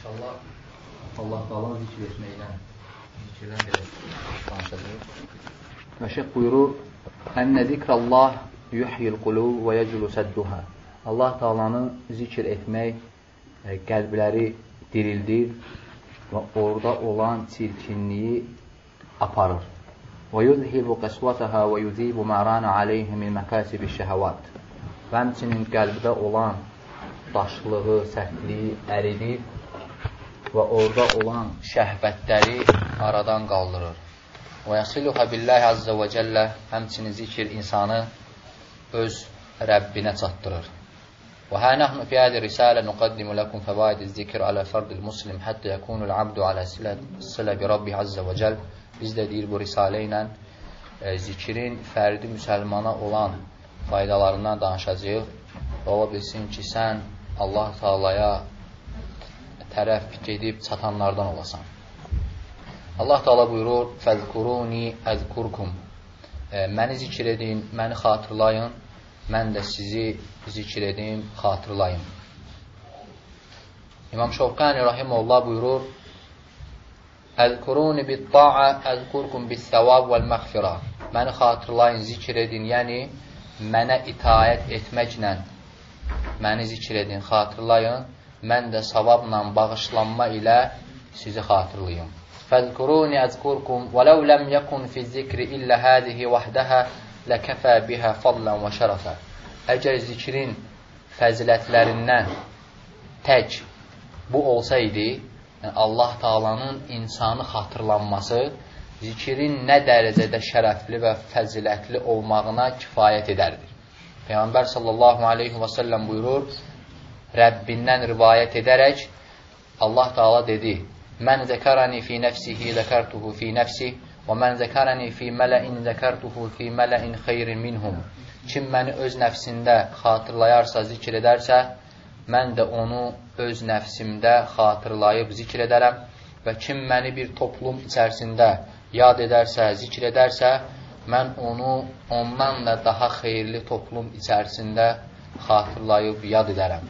İnşallah Allah Taala zikr etməklə zikirdən belə danışacağıq. Və şeyx buyurur: "Ənə zikrullah yuhyil qulub və yeclu sadduha." Allah Taalanı zikr etmək qəlbləri dirildir və orada olan çirkinliyi aparır. Və yuzhibu qaswataha və yuzibu ma rana alayhi min makasibiş şəhəvat. Və həmçinin qəlbdə olan daşlığı, sərtliyi əridir və orada olan şəhvətləri aradan qaldırır. Və yasiluha billahi azza və cəllə, həmçinin zikr insanı öz Rəbbinə çatdırır. Və hə nəhnu fi hədi risalə nuqaddimu ləkum fəvaidiz zikr alə fərdil muslim həttə yəkunul abdu alə silə bi Rabbi azza və cəl. Biz də deyir bu risalə ilə zikrin fərdi müsəlmana olan faydalarından danışacağıq. Və ola bilsin ki, sən Allah Taalaya tərəf gedib çatanlardan olasan. Allah Taala buyurur: "Fəzkuruni əzkurkum." Məni zikr edin, məni xatırlayın, mən də sizi zikr edim, xatırlayın. İmam Şovkani rahimehullah buyurur: "Əzkuruni bit-ta'a, əzkurkum bis-savab vəl-məğfirə." Məni xatırlayın, zikr edin, yəni mənə itaət etməklə məni zikr edin, xatırlayın, mən də savabla, bağışlanma ilə sizi xatırlayım. Fəzkuruni əzkurkum və ləv ləm yəkun fi zikri illə hədihi vəhdəhə ləkəfə bihə fadlən və şərəfə. Əgər zikrin fəzilətlərindən tək bu olsaydı, yəni Allah Taalanın insanı xatırlanması zikrin nə dərəcədə şərəfli və fəzilətli olmağına kifayət edərdir. Peyğəmbər sallallahu aleyhi və səlləm buyurur, Rəbbindən rivayət edərək Allah Taala dedi: "Mən zəkərəni fi nəfsihi zəkərtuhu fi nəfsi və mən zəkərəni fi mələin zəkərtuhu fi mələin xeyrin minhum." Kim məni öz nəfsində xatırlayarsa, zikr edərsə, mən də onu öz nəfsimdə xatırlayıb zikr edərəm və kim məni bir toplum içərisində yad edərsə, zikr edərsə, mən onu ondan da daha xeyirli toplum içərisində xatırlayıb yad edərəm.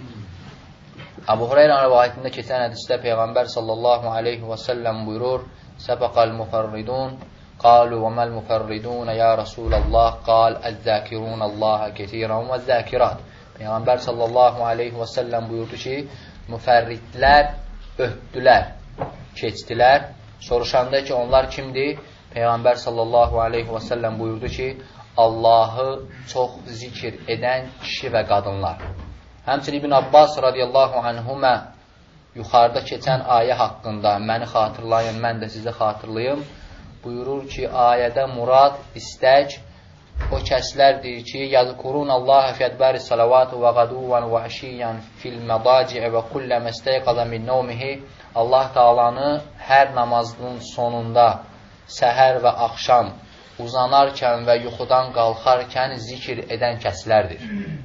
Əbu Hüreyrə rivayətində keçən hədisdə Peyğəmbər sallallahu aleyhi və səlləm buyurur: "Səbəqəl müfərridun, qalu və məl müfərridun ya Rasulallah, qal əz-zəkirunallaha kəsiran və zəkirat." Peyğəmbər sallallahu aleyhi və səlləm buyurdu ki, müfərridlər ötdülər, keçdilər. Soruşanda ki, onlar kimdir? Peyğəmbər sallallahu aleyhi və səlləm buyurdu ki, Allahı çox zikr edən kişi və qadınlar. Həmçinin İbn Abbas radiyallahu anhumə yuxarıda keçən ayə haqqında məni xatırlayın, mən də sizi xatırlayım, buyurur ki, ayədə murad, istək o kəslərdir ki, yəzkurunallaha fiyədbəri salavatu və qaduvan və əşiyyan fil mədaciə və kullə məstəyqada min nəvmihi. Allah Taalanı hər namazın sonunda, səhər və axşam uzanarkən və yuxudan qalxarkən zikr edən kəslərdir.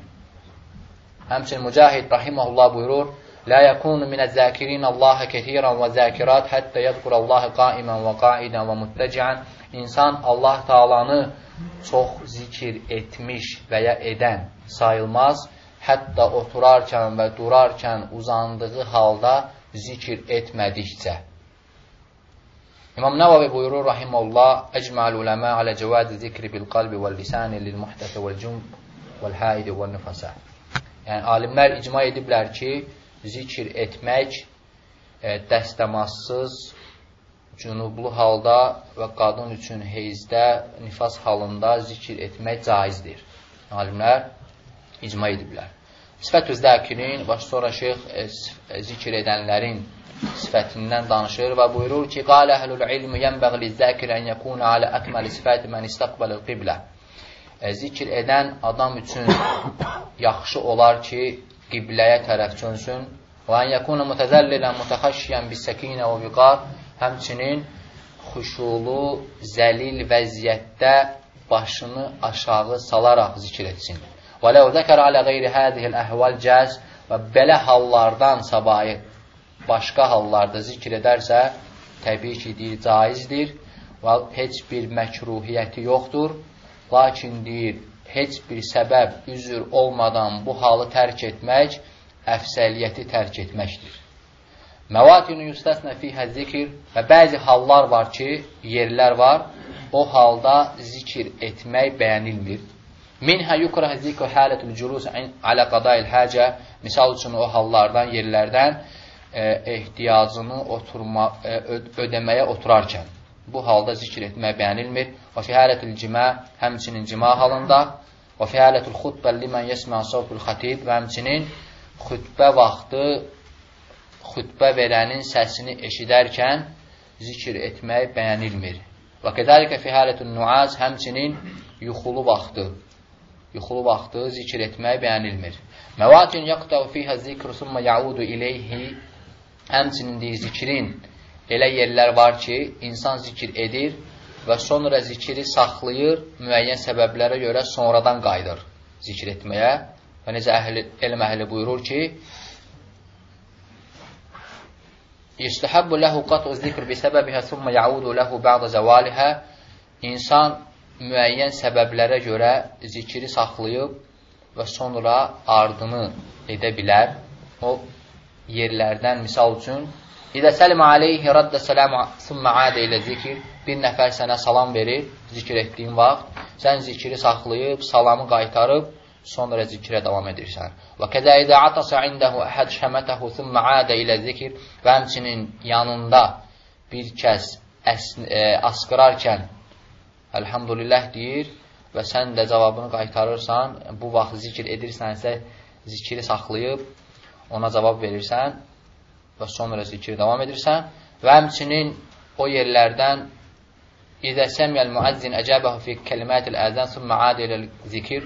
Həmçinin Mücahid rahimehullah buyurur: "La yakunu minəz-zəkirin Allaha kəsiran və zəkirat hətta yəzkurallaha qaiman və qaidan və muttəcian." İnsan Allah Taalanı çox zikr etmiş və ya edən sayılmaz, hətta oturarkən və durarkən uzandığı halda zikr etmədikcə. İmam Nəvavi buyurur rahimehullah: "Ecma'ul uləmə alə cəvaz zikri bil qalbi vəl lisan lil muhdəsə vəl cunub vəl haid vəl nifasa." Yəni alimlər icma ediblər ki, zikr etmək dəstəmazsız, cünublu halda və qadın üçün heyzdə, nifas halında zikr etmək caizdir. Alimlər icma ediblər. Sifətü zəkirin, baş sonra şeyx zikr edənlərin sifətindən danışır və buyurur ki, "Qalə əhlul ilmi yənbəğli zəkir ən yəkuna alə əkməli sifəti mən istəqbəl qiblə." Zikr edən adam üçün yaxşı olar ki, qibləyə tərəf çönsün. Və ən yəkuna mutəzəllilən mutəxəşşiyən bis-səkinə və viqar. Həmçinin xuşulu, zəlil vəziyyətdə başını aşağı salaraq zikr etsin. Və ləv zəkər alə qeyri hədihil əhval cəz. Və belə hallardan sabahı başqa hallarda zikr edərsə, təbii ki, deyir, caizdir və heç bir məkruhiyyəti yoxdur. Lakin deyir, heç bir səbəb, üzr olmadan bu halı tərk etmək əfsəliyyəti tərk etməkdir. Məvatinu yustasna fihə zikr və bəzi hallar var ki, yerlər var, o halda zikir etmək bəyənilmir. Minhə yukrah zikr halətül cülus alə qadayil həcə, misal üçün o hallardan, yerlərdən ehtiyacını ödəməyə oturarkən. Bu halda zikr etmək bəyənilmir. Və fi halətül cimə, həmçinin cima halında, və fi halətül xutbə limən yesmə savtul xatib və həmçinin xütbə vaxtı xütbə verənin səsini eşidərkən zikr etmək bəyənilmir. Və qədəlikə fi halətül nuaz, həmçinin yuxulu vaxtı zikr etmək bəyənilmir. Məvatin yaqtəv fihə zikr summa yaudu iləyhi, həmçinin zikrin elə yerlər var ki, insan zikr edir və sonra zikri saxlayır, müəyyən səbəblərə görə sonradan qayıdır zikr etməyə. Və necə elm əhli buyurur ki, İstəhəbbu ləhu qat'u zikr bi səbəbihə thumma yaudu ləhu bə'də zəvalihə. İnsan müəyyən səbəblərə görə zikri saxlayıb və sonra ardını edə bilər. O yerlərdən misal üçün İdə səlimə aleyhi raddə sələmə thumma adə ilə zikr. Bir nəfər sənə salam verir, zikr etdiyin vaxt, sən zikri saxlayıb, salamı qaytarıb, sonra zikrə davam edirsən. Və kədə idə atasa indəhu əhəd şəmətəhu thumma adə ilə zikr. Və həmçinin yanında bir kəs asqırarkən Elhamdülillah deyir və sən də cavabını qaytarırsan, bu vaxt zikr edirsənsə, zikri saxlayıb, ona cavab verirsən və sonra zikri davam edirsən. Və həmçinin o yerlərdən İdə səmiyyəl müəzzin əcəbəhu fi kəlimətil əzən thumma adə ilə zikr.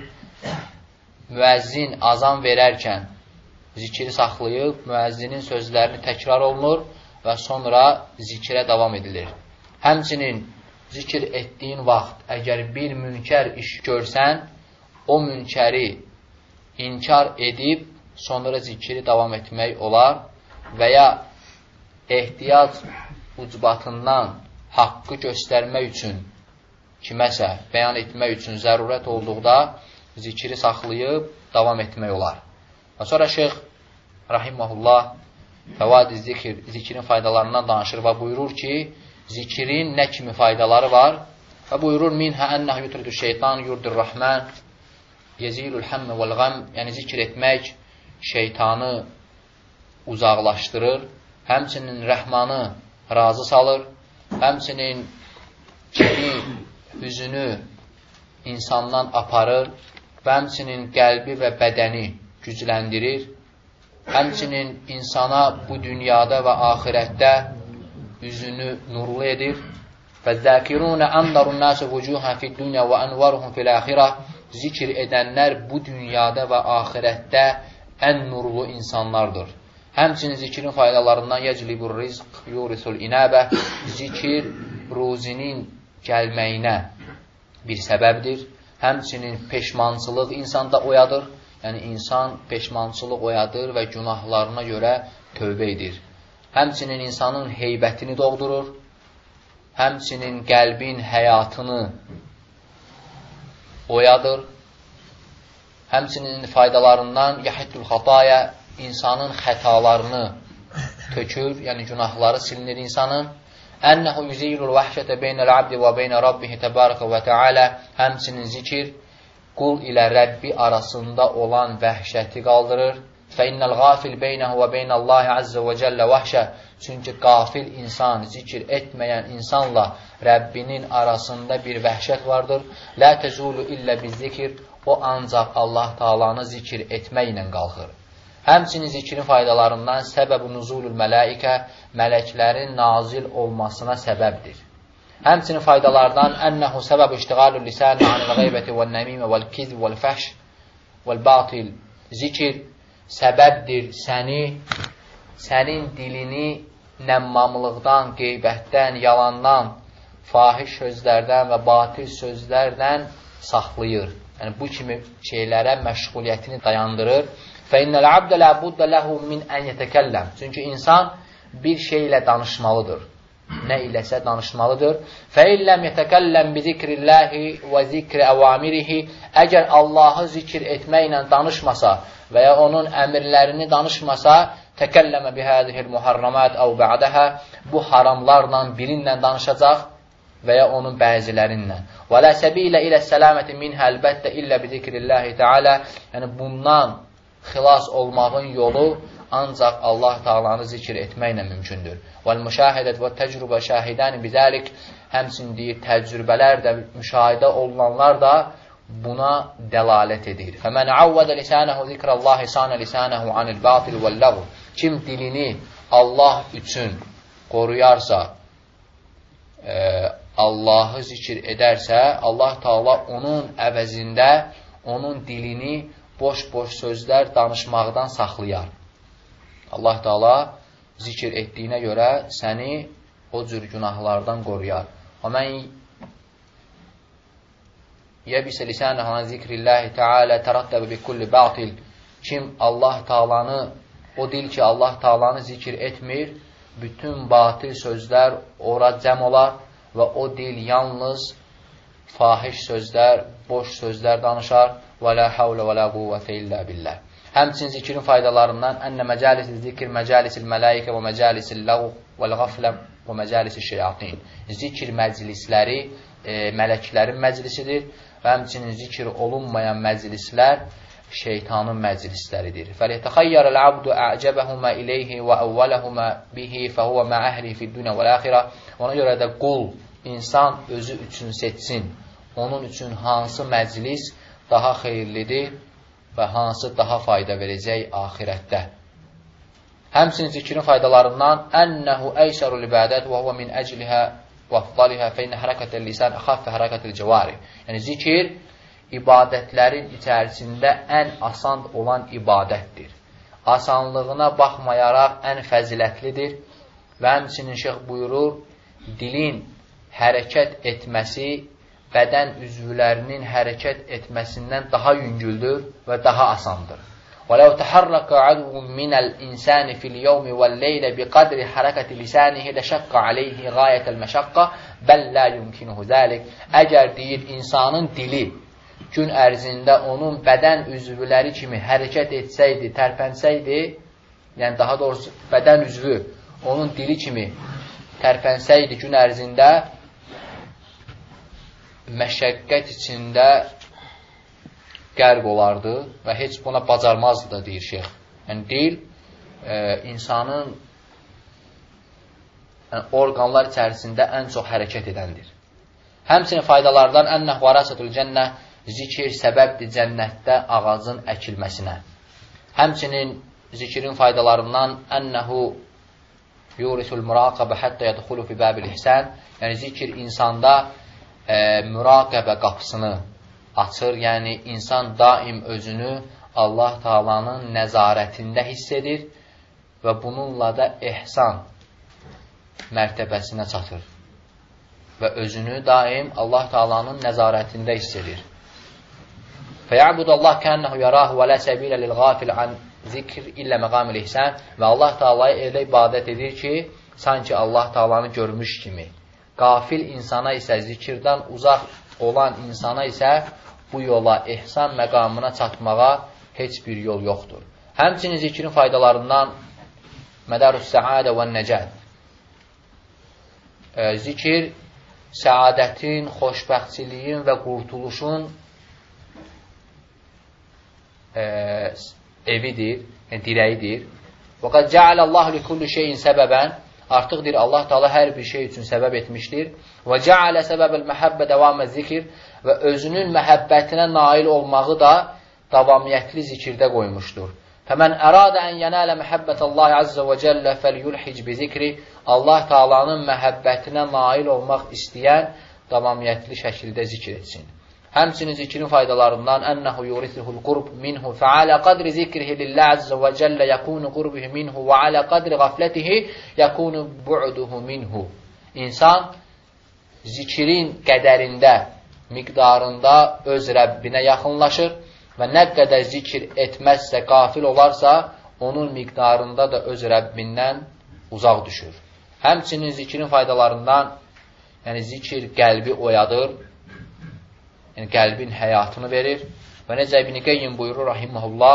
Müəzzin azan verərkən zikri saxlayıb, müəzzinin sözlərini təkrar olunur və sonra zikrə davam edilir. Həmçinin zikr etdiyin vaxt, əgər bir münkər iş görsən, o münkəri inkar edib, sonra zikri davam etmək olar və ya ehtiyac ucbatından haqqı göstərmək üçün, kiməsə bəyan etmək üçün zərurət olduqda zikri saxlayıb davam etmək olar. Və sonra Şeyx Rahiməhullah Fəvadi zikr, zikrin faydalarından danışır və buyurur ki, zikrin nə kimi faydaları var? Və buyurur, minhə ennəh yutridü şeytan yurdur rəhmən yezilul həmmə vəl qəm. Yəni zikr etmək şeytanı uzaqlaşdırır, həmçinin rəhmanı razı salır, həmçinin kini, hüzünü insandan aparır və həmçinin qəlbi və bədəni gücləndirir. Həmçinin insana bu dünyada və axirətdə üzünü nurlu edir. Fəzzəkirunə əndarun nəsə vücuhən fid dünya və ənvaruhum fil əxirə. Zikr edənlər bu dünyada və axirətdə ən nurlu insanlardır. Həmçinin zikrin faydalarından yəclibur rizq yurisul inəbə. Zikir ruzinin gəlməyinə bir səbəbdir. Həmçinin peşmançılıq insanda oyadır. Yəni insan peşmançılıq oyadır və günahlarına görə tövbə edir. Həmçinin insanın heybətini doğdurur. Həmçinin qəlbin həyatını oyadır. Həmçinin faydalarından yəhəddül xataya, insanın xətalarını tökür, yəni günahları silinir insanın. Ənəhu yüzeyilul vəhşətə beynəl abdi və beynə rabbihi təbarəkə və tealə. Həmçinin zikir qul ilə Rəbbi arasında olan vəhşəti qaldırır. Fəinnəl qafil beynəhu və beynəllahi əzzə və cəllə vəhşə. Çünki qafil insan, zikir etməyən insanla Rəbbinin arasında bir vəhşət vardır. Lə təzulu illə bizzikir. O ancaq Allah Taalanı zikir etməklə qalxır. Həmçinin zikrin faydalarından səbəb-ü nuzulul mələikə, mələklərin nazil olmasına səbəbdir. Həmçinin faydalardan ənəhu səbəb-ü iştiqalul lisanı anil qeybəti vəl nəmimə vəl kizb vəl fəhş vəl batil. Zikir səbəbdir sənin dilini nəmmamlıqdan, qeybətdən, yalandan, fahiş sözlərdən və batil sözlərdən saxlayır. Yəni bu kimi şeylərə məşğuliyyətini dayandırır. فَإِنَّ الْعَبْدَ لَا بُدَّ لَهُ مِنْ أَنْ يَتَكَلَّمْ. Çünki insan bir şeylə danışmalıdır. Nə iləsə danışmalıdır. فَإِنْ لَمْ يَتَكَلَّمْ بِذِكْرِ اللّٰهِ وَذِكْرِ أَوَامِرِهِ. Əgər Allahı zikr etməklə danışmasa və ya onun əmirlərini danışmasa, təkəlləmə bihədihil muharramat əv bə'dəhə, bu haramlarla birinlə danışacaq və ya onun bəzilərinlə. Və lə səbilə ilə sələməti minhə əlbəttə illə bizikrillahi teala, yəni bundan xilas olmağın yolu ancaq Allah Taala'nı zikr etməklə mümkündür. Vəl-müşahidət və təcrübə şahidəni bizəlik, həmçinin deyir, təcrübələr də, müşahidə olunanlar da buna dəlalət edir. Fəmən avvədə lisanəhu zikrallahi sanə lisanəhu anil batil vəlləğu. Kim dilini Allah üçün qoruyarsa, Allahı zikr edərsə, Allah Taala onun əvəzində onun dilini boş-boş sözlər danışmaqdan saxlayar. Allah Taala zikr etdiyinə görə səni o cür günahlardan qoruyar. Və mən yəbisə lisanəhu an zikrillahi teala tərəttəbə bi kulli batil. Kim Allah Taalanı, o dil ki Allah Taalanı zikr etmir, bütün batil sözlər ora cəm olar və o dil yalnız fahiş sözlər, boş sözlər danışar. Və la havlə və la quvvətə illə billah. Həmçinin zikrin faydalarından ənnə məcalisi zikr məcalisil mələikə və məcalisil ləğv vəl-ğaflə və məcalisil şeyatin. Zikr məclisləri mələklərin məclisidir və həmçinin zikr olunmayan məclislər şeytanın məclisləridir. فَلِيَتَخَيَّرَ الْعَبْدُ أَعْجَبَهُمَا إِلَيْهِ وَأَوَّلَهُمَا بِهِ فَهُوَ مَعَ أَهْلِهِ فِي الدُّنْيَا وَالْآخِرَةِ. Ona görə də qul, insan özü üçün seçsin. Onun üçün hansı məclis daha xeyirlidir və hansı daha fayda verəcək axirətdə. Həmçinin zikrin faydalarından ənəhu əysərul ibadət və huvə min əclihə və afdalihə fəynə hərəkətəl lisan əxaffə hərəkətəl cəvari. Yəni zikir ibadətlərin içərisində ən asan olan ibadətdir. Asanlığına baxmayaraq ən fəzilətlidir və həmçinin şeyx buyurur, dilin hərəkət etməsi bədən üzvlərinin hərəkət etməsindən daha yüngüldür və daha asandır. وَلَوْ تَحَرَّكَ عَدْوٌ مِنَ الْإِنسَانِ فِي الْيَوْمِ وَالْلَيْلَ بِقَدْرِ حَرَكَةِ لِسَانِهِ لَشَقَّ عَلَيْهِ غَايَةَ الْمَشَقَّةِ بَلْ لَا يُمْكِنُهُ ذَلِكَ. Əgər deyir, insanın dili gün ərzində onun bədən üzvləri kimi hərəkət etsəydi, tərpənsəydi, yəni daha doğrusu bədən üzvü onun dili kimi tərpənsəydi gün ərzində, məşəqqət içində qərq olardı və heç buna bacarmazdı da, deyir şeyx. Yəni, dil insanın orqanlar içərisində ən çox hərəkət edəndir. Həmçinin faydalardan ənnəh varasətul cənnə, zikir səbəbdir cənnətdə ağacın əkilməsinə. Həmçinin zikrin faydalarından ənəhu yurisul muraqabə həttə yədxulu fi bəbil ihsən, yəni zikir insanda müraqəbə qapısını açır, yəni insan daim özünü Allah Taalanın nəzarətində hiss edir və bununla da ihsan mərtəbəsinə çatır və özünü daim Allah Taalanın nəzarətində hiss edir. Fəyəbudallah kənnəhu yarahu və lə səbilə lil-ğafil an zikr illə məqamil ihsan və Allah Taalaya elə ibadət edir ki, sanki Allah Taalanı görmüş kimi. Qafil insana isə, zikirdən uzaq olan insana isə bu yola, ihsan məqamına çatmağa heç bir yol yoxdur. Həmçinin zikrin faydalarından mədarus səadə və nəcəd. Zikir, səadətin, xoşbəxtçiliyin və qurtuluşun evidir, dirəyidir. Və qad cəaləllahu likulli şeyin səbəbən, artıqdır Allah Taala hər bir şey üçün səbəb etmişdir. Və cəalə səbəbəl məhəbbə davamə zikir və özünün məhəbbətinə nail olmağı da davamiyyətli zikirdə qoymuşdur. Fəmən əradə ən yənələ məhəbbətəllahi azza və cəllə fəlyulhic bi zikri. Allah Taalanın məhəbbətinə nail olmaq istəyən davamiyyətli şəkildə zikr etsin. Həmçinin zikrin faydalarından ənəhu yurisihul qurb minhu fəalə qadri zikrihi lillah azza və cəllə yəkunu qurbihi minhu və alə qadri qaflətihi yəkunu bu'duhu minhu. İnsan zikrin qədərində, miqdarında öz Rəbbinə yaxınlaşır və nə qədər zikr etməzsə, qafil olarsa, onun miqdarında da öz Rəbbindən uzaq düşür. Həmçinin zikrin faydalarından, yəni zikir qəlbi oyadır, yəni qəlbin həyatını verir və necə İbn Qeyyim buyurur, rahiməhullah,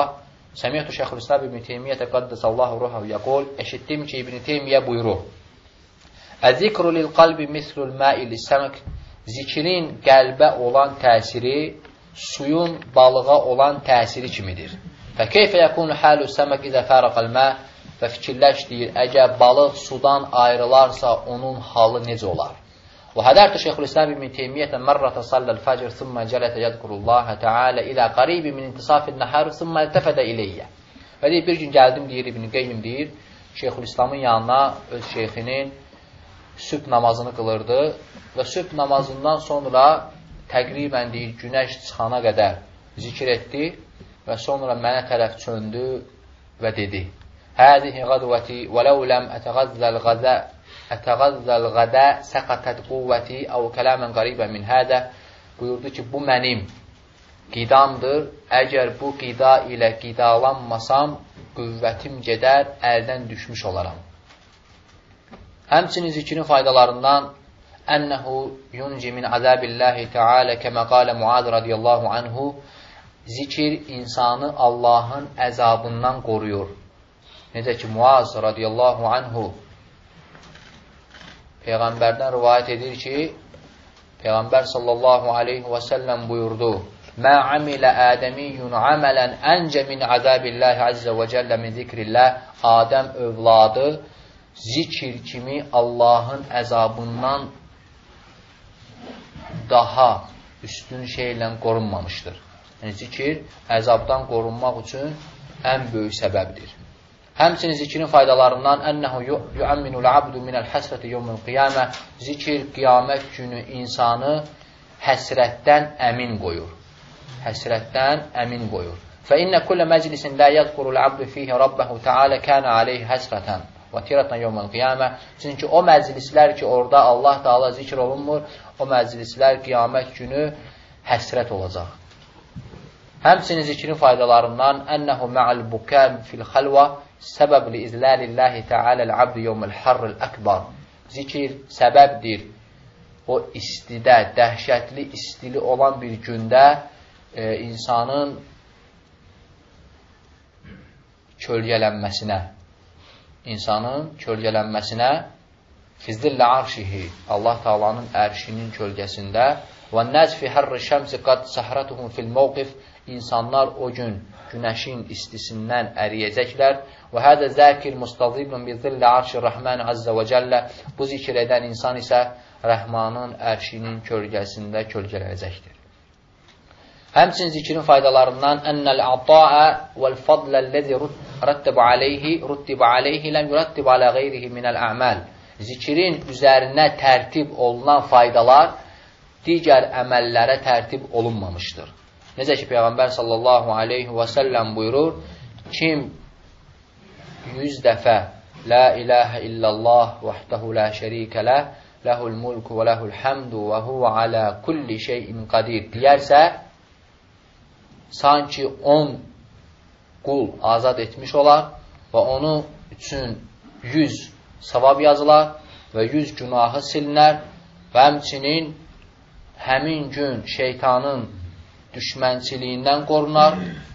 Səmiyyətü Şeyxülislam İbn Teymiyyətə qaddəsallahu ruhahu yəqul, eşitdim ki, İbn Teymiyyə buyurur, Əzikru lil qalbi mislul mə'i lis-səmək, zikrin qəlbə olan təsiri suyun balığa olan təsiri kimidir. Və keyfə yəkunu halu səmək izə fərəqəl mə, və fikirləş deyir, əgər balıq sudan ayrılarsa onun halı necə olar? Və hədərtü Şeyxülislam İbn Teymiyyətə mərrətə salləl fəcr, thumma cələtə yədkurullaha təalə ilə qaribi min intisafil nəhər, thumma iltəfədə iləyyə. Və deyir, bir gün gəldim, deyir, İbn Qeyyim deyir, Şeyxülislamın yanına öz şeyxinin sübh namazını qılırdı və sübh namazından sonra təqribən deyir, günəş çıxana qədər zikr etdi və sonra mənə tərəf çöndü və dedi, Həzihi qadvəti və ləv ləm ətəğəzzəl qədə səqətət quvvəti əv kələmən qaribən min hədə, buyurdu ki, bu mənim qidamdır, əgər bu qida ilə qidalanmasam, qüvvətim gedər, əldən düşmüş olaram. Həmçinin zikrin faydalarından ənəhu yunci min əzəbilləhi tealə kəmə qalə Muaz radiyallahu anhu, zikir insanı Allahın əzabından qoruyur. Necə ki, Muaz radiyallahu anhu Peyğəmbərdən rivayət edir ki, Peyğəmbər sallallahu aleyhi və səlləm buyurdu, Mə amilə ədəmiyyun əmələn əncə min əzəbilləhi əzzə və cəllə min zikrilləh, Adəm övladı zikir kimi Allahın əzabından daha üstün şeylə qorunmamışdır. Yəni, zikir əzabdan qorunmaq üçün ən böyük səbəbdir. Həmçinin zikrin faydalarından ənəhu yuəmminul abdu minəl həsrəti yevmül qiyamə, zikir qiyamət günü insanı həsrətdən əmin qoyur. Həsrətdən əmin qoyur. Fə innə kullə məclisin lə yədqurul abdu fiyhi rabbəhu tealə kənə aleyhi həsrətən və tirətən yevmül qiyamə. Çünki o məclislər ki, orada Allah Teala zikr olunmur, o məclislər qiyamət günü həsrət olacaq. Həmçinin zikrin faydalarından ənəhu mə'al bukəm fil xəlvə səbəb li izləlillahi tealəl abdu yevməl harril əkbar. Zikir səbəbdir o istidə, dəhşətli istili olan bir gündə insanın kölgələnməsinə fizdillə arşihi, Allah Taala'nın ərşinin kölgəsində və nəzfi hərri şəmsi qad səhrətuhum fil mövqif, insanlar o gün günəşin istisindən əriyəcəklər və hədə zəkir mustazibun bi zillə arşi rəhmən əzzə və cəllə, bu zikr edən insan isə Rəhmanın ərşinin kölgəsində kölgələnəcəkdir. Həmçinin zikrin faydalarından ənəl ətaə vəl-fadləl-ləzi rüttibə aleyhi ləm yürəttibə alə qeyrihi minəl əməl. Zikrin üzərinə tərtib olunan faydalar digər əməllərə tərtib olunmamışdır. Necə ki, Peyğəmbər sallallahu aleyhi və səlləm buyurur, kim 100 dəfə La ilahə illallah vəhdəhu la şərikə ləh, ləhul mulku və ləhul həmdu və huvə alə kulli şeyin qadir deyərsə, sanki 10 qul azad etmiş olar və onun üçün 100 savab yazılar və 100 günahı silinər və həmçinin həmin gün şeytanın düşmənçiliyindən qorunar,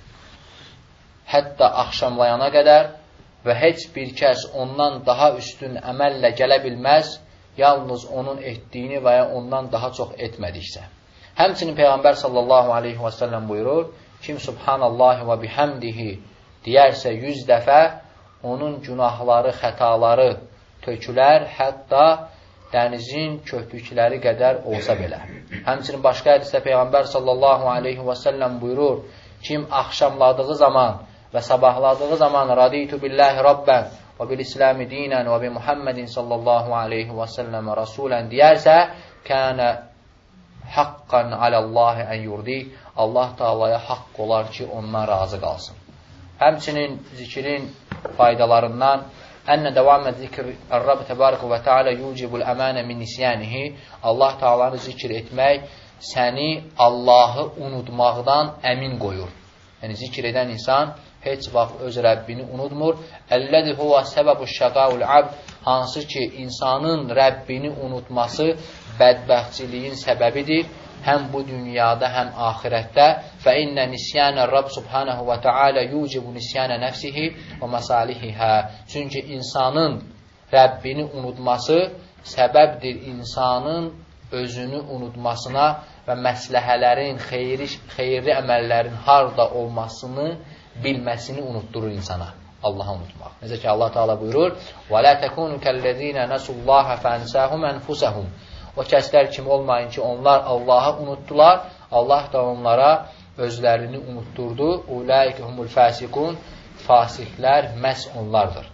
hətta axşamlayana qədər və heç bir kəs ondan daha üstün əməllə gələ bilməz, yalnız onun etdiyini və ya ondan daha çox etmədiksə. Həmçinin Peyğəmbər sallallahu aleyhi və səlləm buyurur, kim subhanallahi və bihamdihi deyərsə 100 dəfə, onun günahları, xətaları tökülər, hətta dənizin köpükləri qədər olsa belə. Həmçinin başqa hədisdə Peyğəmbər sallallahu aleyhi və səlləm buyurur, kim axşamladığı zaman və sabahladığı zaman raditu billahi rabbən və bil-İslami dinən və bi Muhammedin sallallahu aleyhi və səlləm rasulən deyərsə, kənə haqqan aləllahi ən yurdi, Allah Taala'ya haqq olar ki, ondan razı qalsın. Həmçinin zikrin faydalarından ənə davamə zikr Rəbb təbarəkə və teala yucibul əmənə min nisyanihi, Allah Taala'nı zikr etmək səni Allahı unutmaqdan əmin qoyur. Yəni zikr edən insan heç vaxt öz Rəbbini unutmur. Əlləzi huvə səbəbu şəqaul abd, hansı ki insanın Rəbbini unutması bədbəxtçiliyin səbəbidir. Həm bu dünyada, həm axirətdə. Fə innə nisyanə Rabb subhanahu və teala yucibu nisyanə nəfsihi və məsalihihə. Çünki insanın Rəbbini unutması səbəbdir insanın özünü unutmasına və məsləhələrin, xeyirli əməllərin harda olmasını bilməsini unutdurur insana. Allah'ı unutmaq. Necə ki Allah Teala buyurur: "Və la takunu kellezina nasullaha fansahum anfusahum." O kəslər kimi olmayın ki, onlar Allah'ı unutdular, Allah da onlara özlərini unutturdu. Ulaike humul fasikun. Fasiklər məhz onlardır.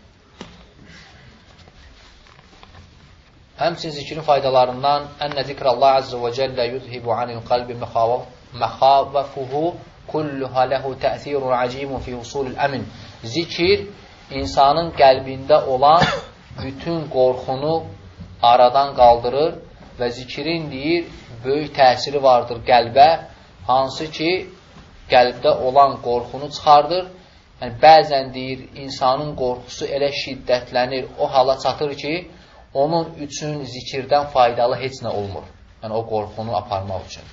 Həmçinin zikrin faydalarından ənə zikrallah azze və cəllə yuzhibu anil qalbi məxavafuhu kulluha lehu təsirun acibun fi husulil əmin. Zikir insanın qəlbində olan bütün qorxunu aradan qaldırır və zikrin deyir, böyük təsiri vardır qəlbə, hansı ki, qəlbdə olan qorxunu çıxardır. Yəni, bəzən deyir, insanın qorxusu elə şiddətlənir, o hala çatır ki, onun üçün zikirdən faydalı heç nə olmur. Yəni, o qorxunu aparmaq üçün.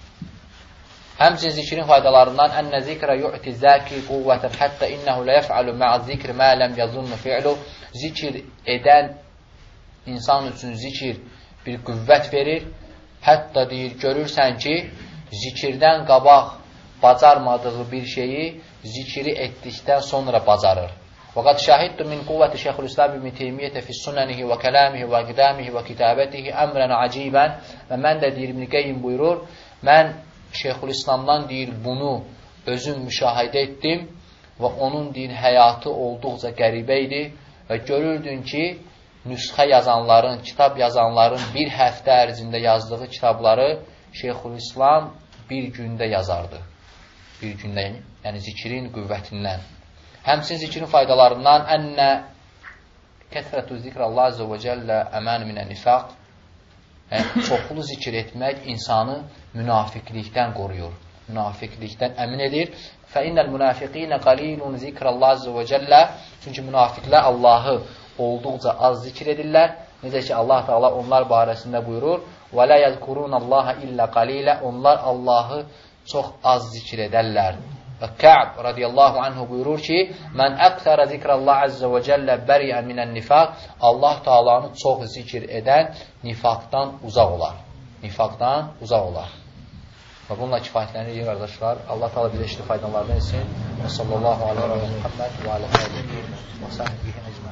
Həmçinin zikrin faydalarından ənə zikrə yu'ti zəki quvvətən həttə innəhu lə yəf'alu mə'az zikri mə ləm yazunnu fi'lu. Zikir edən insan üçün zikir bir qüvvət verir. Hətta deyir, görürsən ki, zikirdən qabaq bacarmadığı bir şeyi zikiri etdikdən sonra bacarır. وَقَدْ شَاهِدْتُ مِنْ قُوَّةِ شَيْخُ الْإِسْلَامِ ابْنِ تَيْمِيَّةَ فِي سُنَنِهِ وَكَلَامِهِ وَقِدَامِهِ وَكِتَابَتِهِ أَمْرًا عَجِيبًا. Və mən də deyir, İbn Qeyyim buyurur, mən Şeyxülislamdan deyir, bunu özüm müşahidə etdim və onun deyir, həyatı olduqca qəribə idi və görürdün ki, nüsxə yazanların, kitab yazanların bir həftə ərzində yazdığı kitabları Şeyxülislam bir gündə yazardı. Bir gündə, yəni zikrin qüvvətindən. Həmçinin zikrin faydalarından ənə kəthrətü zikrəllah azə və cəllə əmən minə nifaq. Yəni, çoxlu zikr etmək insanı münafiqlikdən qoruyur. Münafiqlikdən əmin edir. Fə innəl münafiqinə qalilun zikrəllah azə və cəllə. Çünki münafiqlər Allahı olduqca az zikr edirlər. Necə ki, Allah Teala onlar barəsində buyurur: "Və la yezkurunallaha illa qalilə." Onlar Allahı çox az zikr edərlər. Və Kə'b radiyallahu anhu buyurur ki, "Mən əqtərə zikrəllah azze və cəllə bəriən minən nifaq." Allah Teala'nı çox zikr edən nifaqdan uzaq olar. Nifaqdan uzaq olar. Və bununla kifayətlənir, qardaşlar. Allah Teala bizə işli faydalardan etsin. Və sallallahu aleyhi və Muhammed və aləh və səhbihi əcməin.